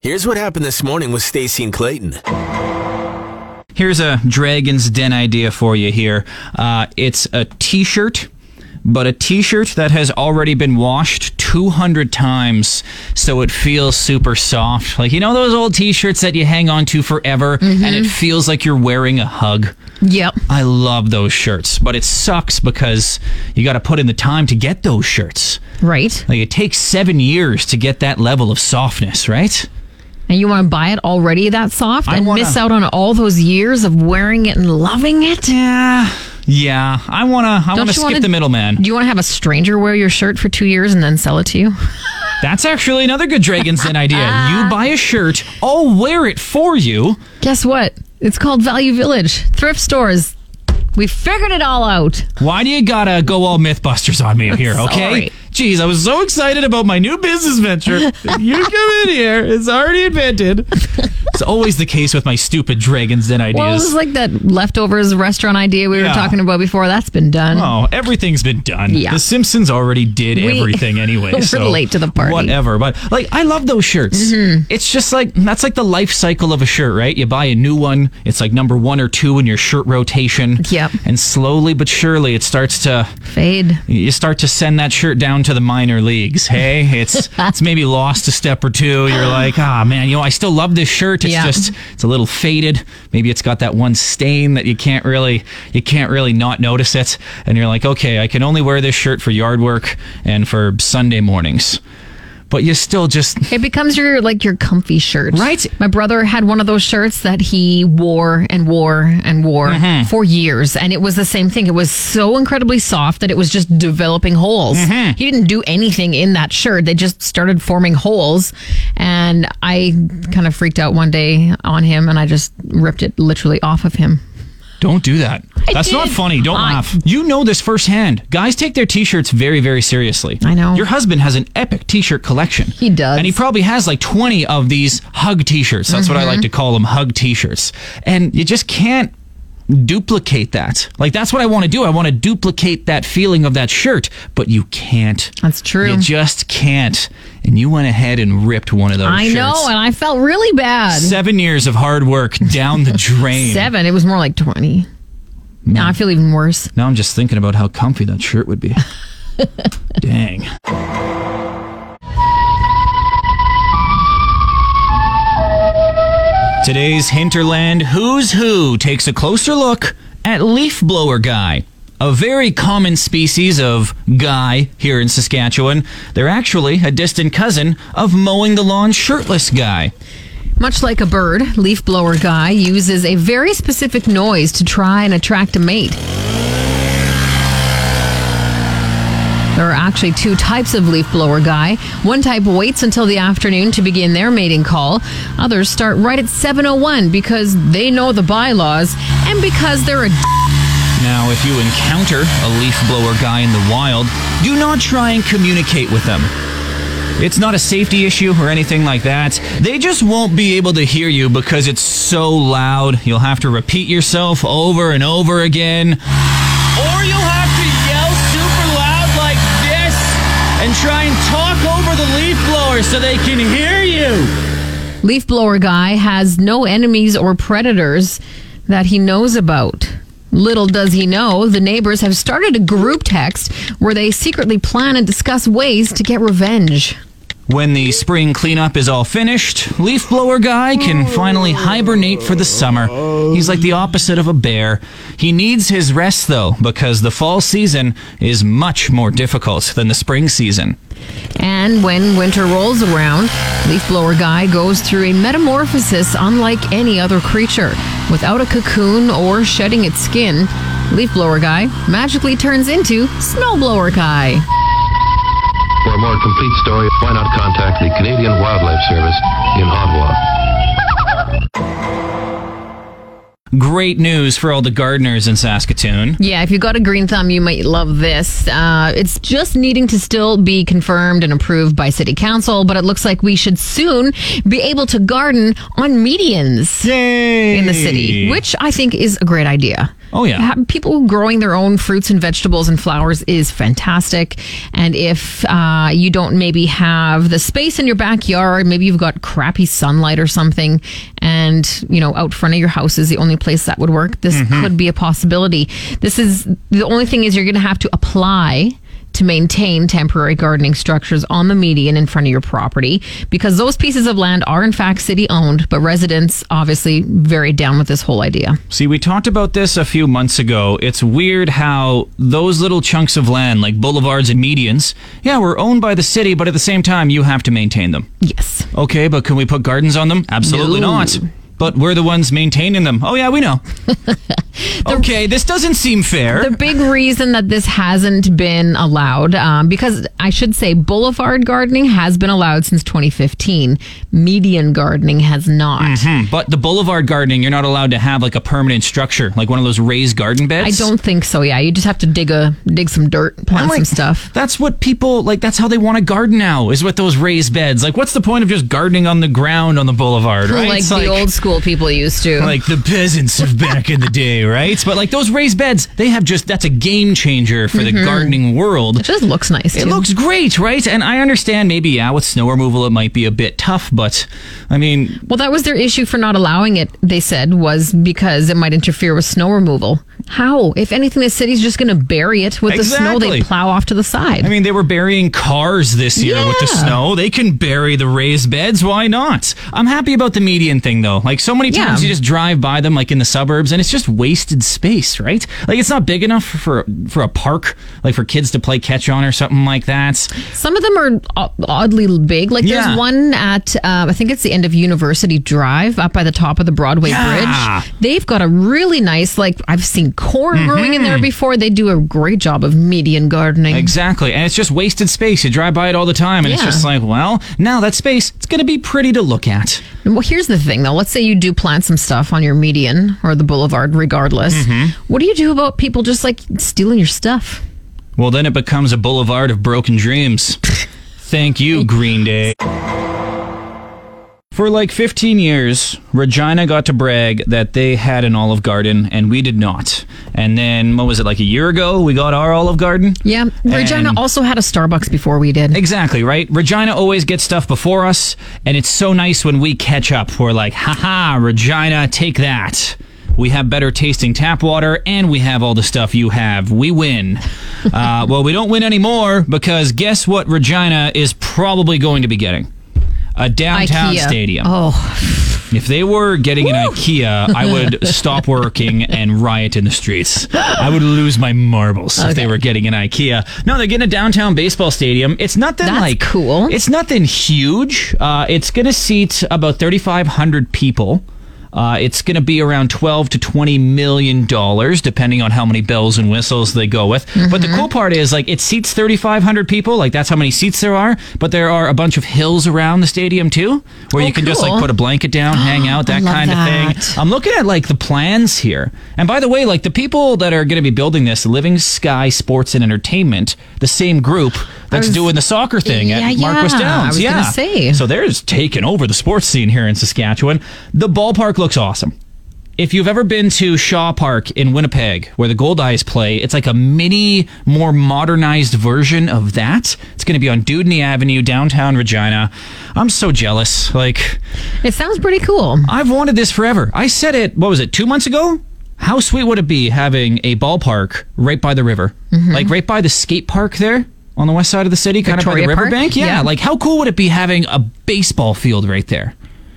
Here's what happened this morning with Stacey and Clayton. Here's a Dragon's Den idea for you here. It's a t-shirt, but a t-shirt that has already been washed 200 times so it feels super soft. Like, you know those old t-shirts that you hang on to forever and it feels like you're wearing a hug? Yep. I love those shirts, but it sucks because you got to put in the time to get those shirts. Right. Like, it takes 7 years to get that level of softness, right? And you want to buy it already that soft and miss out on all those years of wearing it and loving it? Yeah. I want to skip the middleman. Do you want to have a stranger wear your shirt for 2 years and then sell it to you? That's actually another good Dragon's Den idea. You buy a shirt, I'll wear it for you. Guess what? It's called Value Village. Thrift stores. We figured it all out. Why do you gotta go all Mythbusters on me here, okay? Sorry. Jeez, I was so excited about my new business venture. You come in here, it's already invented. It's always the case with my stupid Dragon's Den ideas. Well, it was like that leftovers restaurant idea we were talking about before. That's been done. Oh, everything's been done. Yeah. The Simpsons already did everything anyway. We're so late to the party. Whatever. But, like, I love those shirts. It's just like, that's like the life cycle of a shirt, right? You buy a new one. It's like number 1 or 2 in your shirt rotation. Yep. And slowly but surely it starts to fade. You start to send that shirt down to the minor leagues. Hey, it's maybe lost a step or two. You're like, man, I still love this shirt. It's it's a little faded. Maybe it's got that one stain that you can't really not notice it. And you're like, okay, I can only wear this shirt for yard work and for Sunday mornings. But you still just... It becomes your comfy shirt. Right. My brother had one of those shirts that he wore and wore and wore for years. And it was the same thing. It was so incredibly soft that it was just developing holes. He didn't do anything in that shirt. They just started forming holes. And I kind of freaked out one day on him and I just ripped it literally off of him. Don't do that. That's not funny. Don't laugh. You know this firsthand. Guys take their t-shirts very, very seriously. I know. Your husband has an epic t-shirt collection. He does. And he probably has like 20 of these hug t-shirts. That's what I like to call them, hug t-shirts. And you just can't duplicate that. Like, that's what I want to do. I want to duplicate that feeling of that shirt, but you can't. That's true. You just can't. And you went ahead and ripped one of those shirts. I know, and I felt really bad. 7 years of hard work down the drain. 7. It was more like 20. Now I feel even worse. Now I'm just thinking about how comfy that shirt would be. Dang. Today's Hinterland Who's Who takes a closer look at leaf blower guy. A very common species of guy here in Saskatchewan. They're actually a distant cousin of mowing the lawn shirtless guy. Much like a bird, leaf blower guy uses a very specific noise to try and attract a mate. There are actually 2 types of leaf blower guy. One type waits until the afternoon to begin their mating call. Others start right at 7:01 because they know the bylaws and because they're a Now, if you encounter a leaf blower guy in the wild, do not try and communicate with them. It's not a safety issue or anything like that. They just won't be able to hear you because it's so loud. You'll have to repeat yourself over and over again. Or you'll have to yell super loud like this and try and talk over the leaf blower so they can hear you. leaf blower guy has no enemies or predators that he knows about. Little does he know, the neighbors have started a group text where they secretly plan and discuss ways to get revenge. When the spring cleanup is all finished, leaf blower guy can finally hibernate for the summer. He's like the opposite of a bear. He needs his rest, though, because the fall season is much more difficult than the spring season. And when winter rolls around, leaf blower guy goes through a metamorphosis unlike any other creature. Without a cocoon or shedding its skin, leaf blower guy magically turns into snowblower guy. For a more complete story, why not contact the Canadian Wildlife Service in Ottawa? Great news for all the gardeners in Saskatoon. Yeah, if you've got a green thumb, you might love this. It's just needing to still be confirmed and approved by City Council, but it looks like we should soon be able to garden on medians Yay! in the city, which I think is a great idea. Oh, yeah. People growing their own fruits and vegetables and flowers is fantastic. And if you don't maybe have the space in your backyard, maybe you've got crappy sunlight or something, and, out front of your house is the only place that would work, this could be a possibility. The only thing is you're going to have to apply to maintain temporary gardening structures on the median in front of your property, because those pieces of land are in fact city owned, but residents obviously very down with this whole idea. See, we talked about this a few months ago. It's weird how those little chunks of land, like boulevards and medians, were owned by the city, but at the same time, you have to maintain them. Yes. Okay, but can we put gardens on them? Absolutely not. But we're the ones maintaining them. Oh, yeah, we know. Okay, this doesn't seem fair. The big reason that this hasn't been allowed, because I should say boulevard gardening has been allowed since 2015. Median gardening has not. But the boulevard gardening, you're not allowed to have like a permanent structure, like one of those raised garden beds. I don't think so, yeah. You just have to dig some dirt, plant some stuff. That's what people, that's how they want to garden now, is with those raised beds. Like, what's the point of just gardening on the ground on the boulevard, right? Like the old school people used to. Like the peasants of back in the day, right? But like those raised beds, that's a game changer for the gardening world. It just looks nice, too. It looks great, right? And I understand maybe, with snow removal, it might be a bit tough, but I mean... Well, that was their issue for not allowing it, they said, was because it might interfere with snow removal. How? If anything, the city's just going to bury it with the snow they plow off to the side. I mean, they were burying cars this year with the snow. They can bury the raised beds. Why not? I'm happy about the median thing, though. Like, so many times you just drive by them, like in the suburbs, and it's just wasted space, right? Like, it's not big enough for a park, like for kids to play catch on or something like that. Some of them are oddly big. Like, there's one at, I think it's the end of University Drive, up by the top of the Broadway Bridge. They've got a really nice, I've seen corn growing in there before. They do a great job of median gardening. Exactly. And it's just wasted space. You drive by it all the time, and it's just like, well, now that space, it's going to be pretty to look at. Well, here's the thing, though. Let's say you do plant some stuff on your median or the boulevard, regardless. What do you do about people just, stealing your stuff? Well, then it becomes a boulevard of broken dreams. Thank you, Green Day. For 15 years, Regina got to brag that they had an Olive Garden, and we did not. And then, what was it, a year ago, we got our Olive Garden? Yeah, Regina also had a Starbucks before we did. Exactly, right? Regina always gets stuff before us, and it's so nice when we catch up. We're like, haha, Regina, take that. We have better tasting tap water, and we have all the stuff you have. We win. Well, we don't win anymore, because guess what Regina is probably going to be getting? A downtown stadium. Oh. If they were getting an IKEA, I would stop working and riot in the streets. I would lose my marbles if they were getting an IKEA. No, they're getting a downtown baseball stadium. It's nothing cool. It's nothing huge. It's going to seat about 3,500 people. It's going to be around $12 to $20 million, depending on how many bells and whistles they go with. But the cool part is, it seats 3,500 people. That's how many seats there are. But there are a bunch of hills around the stadium, too, where you can just, put a blanket down, hang out, that kind of thing. I'm looking at, the plans here. And by the way, the people that are going to be building this, Living Sky Sports and Entertainment, the same group that's doing the soccer thing at Marquis Downs. I was going to say. So they're just taking over the sports scene here in Saskatchewan. The ballpark looks awesome. If you've ever been to Shaw Park in Winnipeg, where the Goldeyes play, it's like a mini, more modernized version of that. It's going to be on Dewdney Avenue, downtown Regina. I'm so jealous. It sounds pretty cool. I've wanted this forever. I said it, 2 months ago? How sweet would it be having a ballpark right by the river? Right by the skate park there on the west side of the city, kind Victoria of by the riverbank? Yeah. How cool would it be having a baseball field right there?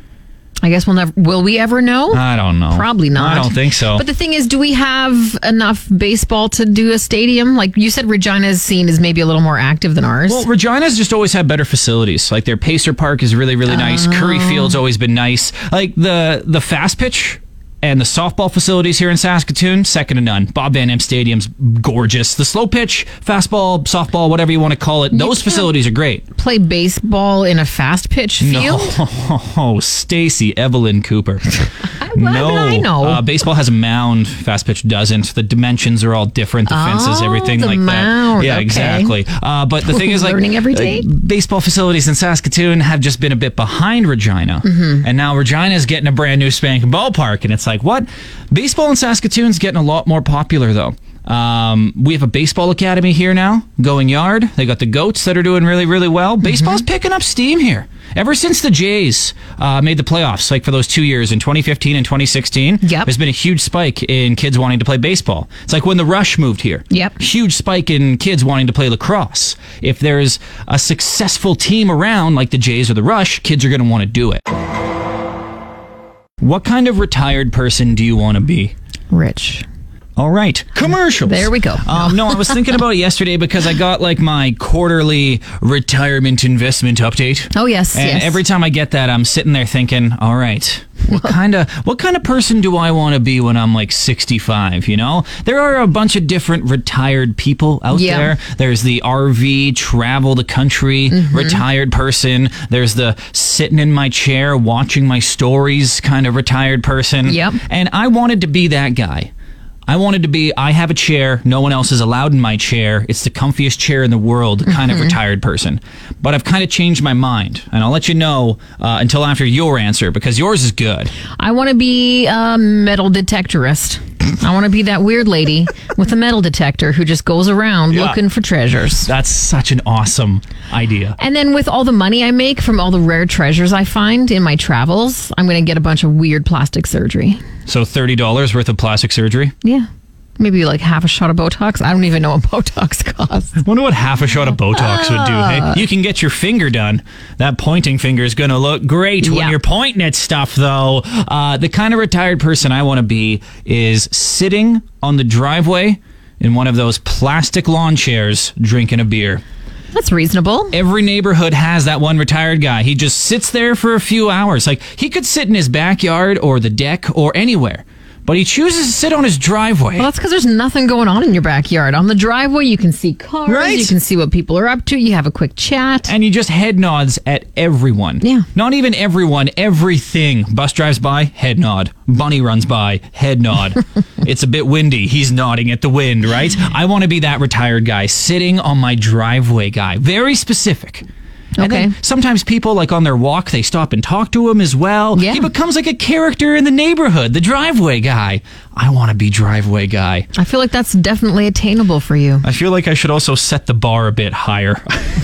I guess will we ever know? I don't know. Probably not. I don't think so. But the thing is, do we have enough baseball to do a stadium? You said Regina's scene is maybe a little more active than ours. Well, Regina's just always had better facilities. Their Pacer Park is really, really nice. Curry Field's always been nice. The fast pitch and the softball facilities here in Saskatoon, second to none. Bob Van Impe Stadium's gorgeous. The slow pitch, fastball, softball, whatever you want to call it, those facilities are great. Play baseball in a fast pitch field? No, Stacey Evelyn Cooper. I know. Baseball has a mound. Fast pitch doesn't. The dimensions are all different. The fences, everything the like mound. that. Yeah, Okay. exactly. But the thing is, like, Learning every day. baseball facilities in Saskatoon have just been a bit behind Regina. Mm-hmm. And now Regina's getting a brand new spanking ballpark. And it's like, what? Baseball in Saskatoon's getting a lot more popular, though. We have a baseball academy here now, Going Yard. They got the Goats that are doing really, really well. Baseball's picking up steam here. Ever since the Jays made the playoffs, like for those 2 years in 2015 and 2016, Yep. there's been a huge spike in kids wanting to play baseball. It's like when the Rush moved here. Yep. Huge spike in kids wanting to play lacrosse. If there's a successful team around, like the Jays or the Rush, kids are going to want to do it. What kind of retired person do you want to be? Rich. All right. Commercials. There we go. No, I was thinking about it yesterday because I got like my quarterly retirement investment update. Oh, yes. And yes. every time I get that, I'm sitting there thinking, all right, what kind of person do I want to be when I'm like 65, you know? There are a bunch of different retired people out Yeah. there. There's the RV, travel the country, retired person. There's the sitting in my chair, watching my stories kind of retired person. Yep. And I wanted to be that guy. I wanted to be, I have a chair, no one else is allowed in my chair, it's the comfiest chair in the world kind of retired person. But I've kind of changed my mind, and I'll let you know until after your answer, because yours is good. I want to be a metal detectorist. I want to be that weird lady with a metal detector who just goes around Yeah. looking for treasures. That's such an awesome idea. And then with all the money I make from all the rare treasures I find in my travels, I'm going to get a bunch of weird plastic surgery. So $30 worth of plastic surgery? Yeah. Maybe like half a shot of Botox. I don't even know what Botox costs. I wonder what half a shot of Botox would do. Hey, you can get your finger done. That pointing finger is going to look great when Yeah. you're pointing at stuff, though. The kind of retired person I want to be is sitting on the driveway in one of those plastic lawn chairs drinking a beer. That's reasonable. Every neighborhood has that one retired guy. He just sits there for a few hours. Like, he could sit in his backyard or the deck or anywhere, but he chooses to sit on his driveway. Well, that's because there's nothing going on in your backyard. On the driveway, you can see cars. Right. You can see what people are up to. You have a quick chat. And you just head nods at everyone. Yeah. Not even everyone, everything. Bus drives by, head nod. Bunny runs by, head nod. It's a bit windy. He's nodding at the wind, right? I want to be that retired guy, sitting on my driveway guy. Very specific. And Okay. then sometimes people, like on their walk, they stop and talk to him as well. Yeah. He becomes like a character in the neighborhood, the driveway guy. I want to be driveway guy. I feel like that's definitely attainable for you. I feel like I should also set the bar a bit higher.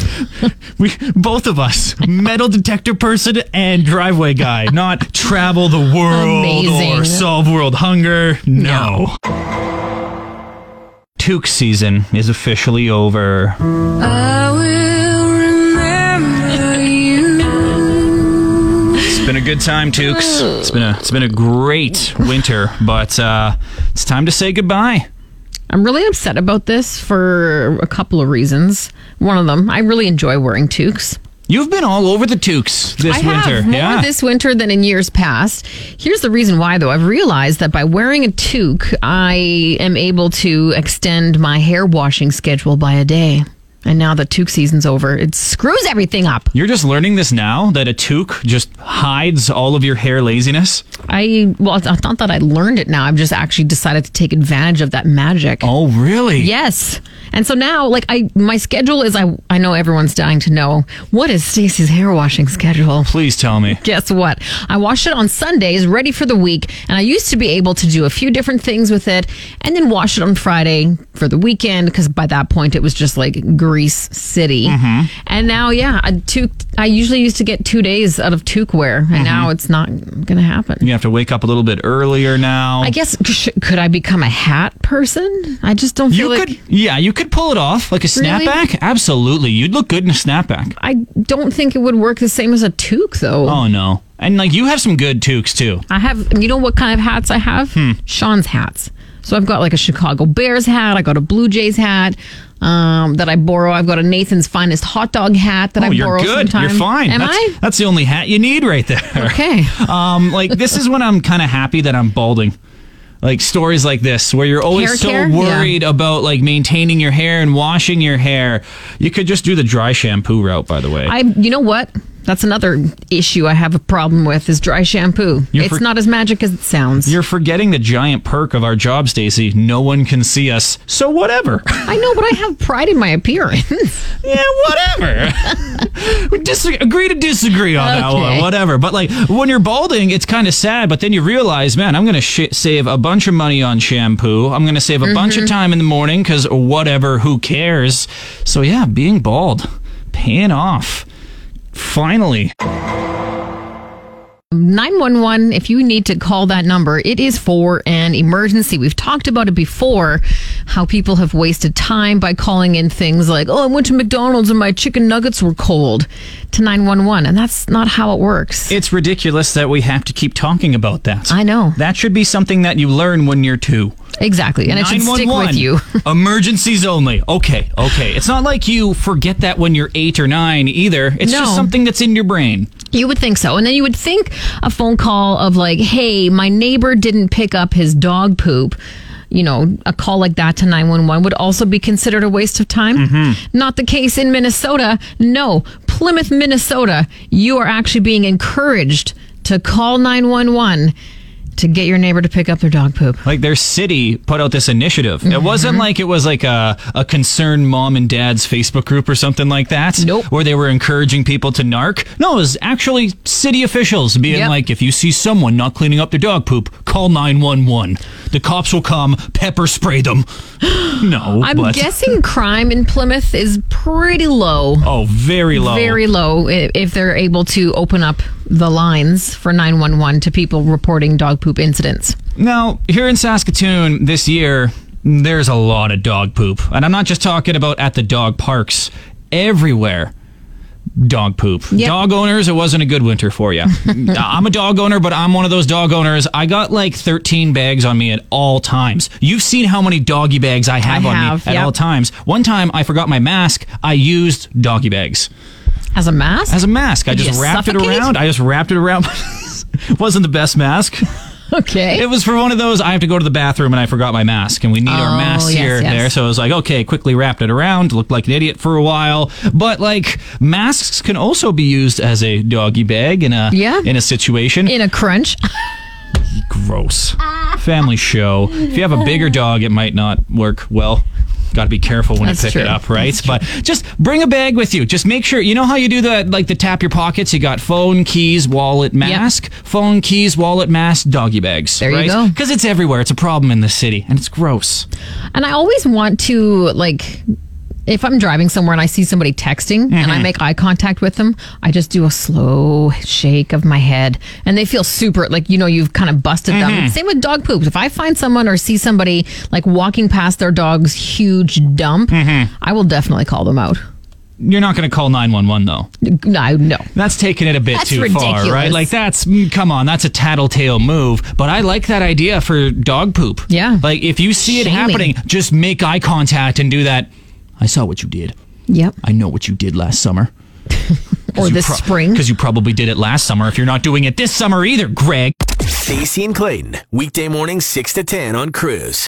We both of us, metal detector person and driveway guy, not travel the world Amazing. or solve world hunger. No. Toque season is officially over. It's been a good time, Tukes. It's been a great winter, but it's time to say goodbye. I'm really upset about this for a couple of reasons. One of them, I really enjoy wearing toques. You've been all over the Tukes this I winter. have more Yeah. this winter than in years past. Here's the reason why, though. I've realized that by wearing a toque, I am able to extend my hair washing schedule by a day. And now that toque season's over, it screws everything up. You're just learning this now, that a toque just hides all of your hair laziness? It's not that I learned it now. I've just actually decided to take advantage of that magic. Oh, really? Yes. And so now, my schedule is, I know everyone's dying to know, what is Stacey's hair washing schedule? Please tell me. Guess what? I wash it on Sundays, ready for the week, and I used to be able to do a few different things with it, and then wash it on Friday for the weekend, because by that point it was just like Grease City. And now, I usually used to get 2 days out of toque wear, and now it's not going to happen. You have to wake up a little bit earlier now. I guess, could I become a hat person? I just don't feel you could pull it off, like a Really? snapback. Absolutely. You'd look good in a snapback. I don't think it would work the same as a toque, though. Oh, no. And you have some good toques, too. I have, you know what kind of hats I have? Sean's hats. So I've got like a Chicago Bears hat. I got a Blue Jays hat that I borrow. I've got a Nathan's Finest hot dog hat that I You're borrow good. sometimes. You're fine. Am I? That's the only hat you need right there. Okay. This is when I'm kind of happy that I'm balding. Like stories like this, where you're always Hair so care? worried about maintaining your hair and washing your hair. You could just do the dry shampoo route, by the way. You know what? That's another issue I have a problem with is dry shampoo. It's not as magic as it sounds. You're forgetting the giant perk of our job, Stacey. No one can see us, so whatever. I know, but I have pride in my appearance. Yeah, whatever. We agree to disagree on that one, whatever. But like when you're balding, it's kind of sad, but then you realize, man, I'm going to save a bunch of money on shampoo. I'm going to save a bunch of time in the morning because whatever, who cares? So yeah, being bald, paying off. Finally. 911, if you need to call that number, it is for an emergency. We've talked about it before, how people have wasted time by calling in things like, oh, I went to McDonald's and my chicken nuggets were cold, to 911, and that's not how it works. It's ridiculous that we have to keep talking about that. I know. That should be something that you learn when you're 2. Exactly, and it should stick with you. Emergencies only. Okay. It's not like you forget that when you're 8 or 9 either. It's just something that's in your brain. You would think so. And then you would think a phone call of like, hey, my neighbor didn't pick up his dog poop. You know, a call like that to 911 would also be considered a waste of time. Not the case in Minnesota. No, Plymouth, Minnesota, you are actually being encouraged to call 911 to get your neighbor to pick up their dog poop. Like their city put out this initiative. It wasn't like it was like a concerned mom and dad's Facebook group or something like that. Nope. Where they were encouraging people to narc. No, it was actually city officials being like, if you see someone not cleaning up their dog poop, call 911. The cops will come, pepper spray them. No, I'm guessing crime in Plymouth is pretty low. Oh, very low. Very low if they're able to open up the lines for 911 to people reporting dog poop incidents. Now, here in Saskatoon this year, there's a lot of dog poop. And I'm not just talking about at the dog parks. Everywhere. Dog poop. Yep. Dog owners, it wasn't a good winter for you. I'm a dog owner, but I'm one of those dog owners. I got like 13 bags on me at all times. You've seen how many doggy bags I have on me at all times. One time I forgot my mask. I used doggy bags. As a mask? As a mask. I just wrapped it around. It wasn't the best mask. Okay. It was for one of those, I have to go to the bathroom and I forgot my mask and we need our masks there. So I was like, okay, quickly wrapped it around, looked like an idiot for a while. But like masks can also be used as a doggy bag in a situation. In a crunch. Gross. Family show. If you have a bigger dog, it might not work well. Got to be careful when you pick it up, right? But just bring a bag with you. Just make sure, you know how you do the tap your pockets? You got phone, keys, wallet, mask. Yep. Phone, keys, wallet, mask, doggy bags. There you go. Because it's everywhere. It's a problem in the city and it's gross. And I always want to, like, if I'm driving somewhere and I see somebody texting and I make eye contact with them, I just do a slow shake of my head and they feel super, like, you know, you've kind of busted them. Same with dog poops. If I find someone or see somebody like walking past their dog's huge dump, I will definitely call them out. You're not going to call 911 though. No. That's taking it a bit too far, right? Like come on, that's a tattletale move. But I like that idea for dog poop. Yeah. Like if you see it happening, just make eye contact and do that. I saw what you did. Yep. I know what you did last summer. Or this spring. Because you probably did it last summer if you're not doing it this summer either, Greg. Stacey and Clayton, weekday mornings 6 to 10 on Cruise.